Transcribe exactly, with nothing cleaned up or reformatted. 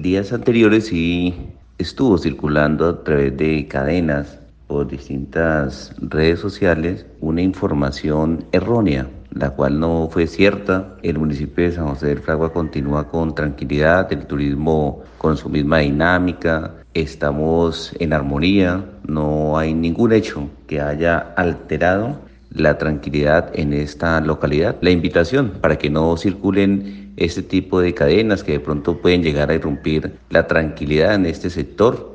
días anteriores sí estuvo circulando a través de cadenas por distintas redes sociales una información errónea, la cual no fue cierta. El municipio de San José del Fragua continúa con tranquilidad, el turismo con su misma dinámica, estamos en armonía, no hay ningún hecho que haya alterado la tranquilidad en esta localidad. La invitación para que no circulen este tipo de cadenas que de pronto pueden llegar a irrumpir la tranquilidad en este sector.